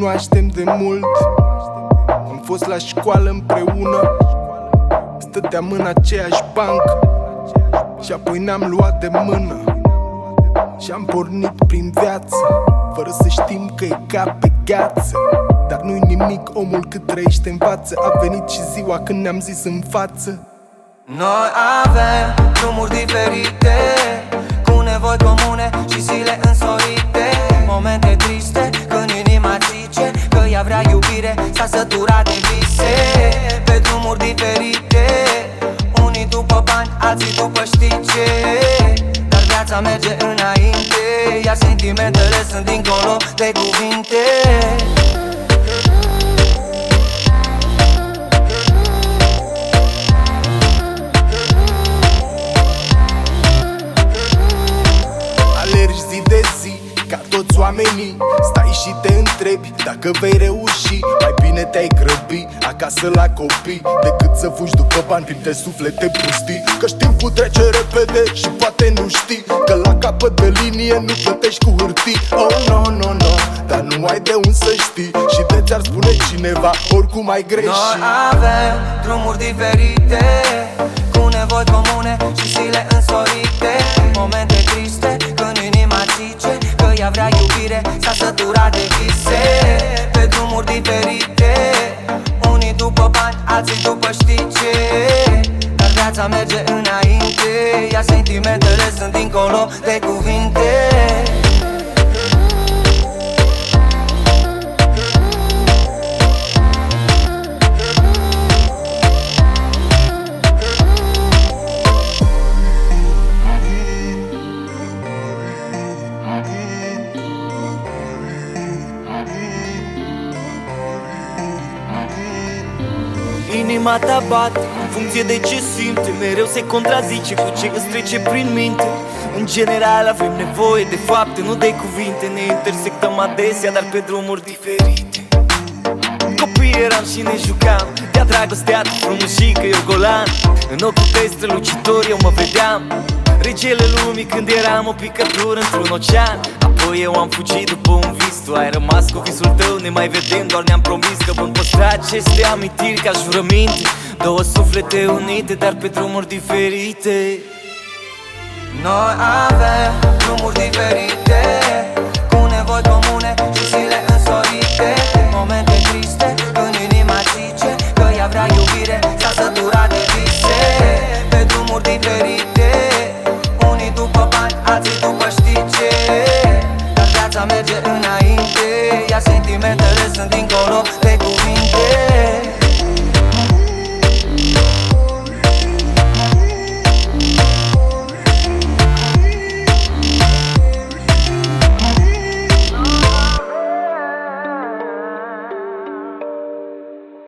cunoaștem de mult. Am fost la școală împreună, stăteam în aceeași bancă și apoi ne-am luat de mână și am pornit prin viață, fără să știm că e ca pe gheață. Dar nu-i nimic, omul cât trăiește învață. A venit și ziua când ne-am zis în față: noi avem drumuri diferite, cu nevoi comune și zile însorite. Momente triste când inima zice că ea vrea iubire, s-a săturat de vise. Pe drumuri diferite, unii după bani, alții după știi ce. Dar viața merge înainte, iar sentimentele sunt dincolo de cuvinte. Alergi zi de zi, ca toți oamenii, stai și te întrebi dacă vei reuși. Mai bine te-ai grăbi acasă la copii decât să fugi după bani printre suflete pustii. Că timpul trece repede și poate nu știi că la capăt de linie nu plătești cu hârtii. Oh, no, no, no, dar nu ai de unde să știi și de ți-ar spune cineva, oricum ai greșit. Noi avem drumuri diferite, cu nevoi comune și zile însorite. Momente triste când inima zice că ea vrea iubire, s-a săturat de vise. Pe drumuri diferite, unii după bani, alții după știi ce. Dar viața merge înainte, iar sentimentele sunt dincolo de cuvinte. Inima ta bate în funcție de ce simte, mereu se contrazice cu ce îți trece prin minte. În general avem nevoie de fapte, nu de cuvinte. Ne intersectăm adesea, dar pe drumuri diferite. Copii eram și ne jucam, de-a dragostea tu frumușică, eu golan. În ochii tăi strălucitori eu mă vedeam regele lumii când eram o picătură într-un ocean. Apoi eu am fugit după un vis, tu ai rămas cu visul tău, ne mai vedem, doar ne-am promis că vom păstra aceste amintiri ca jurăminte. Două suflete unite, dar pe drumuri diferite. Noi avem drumuri diferite,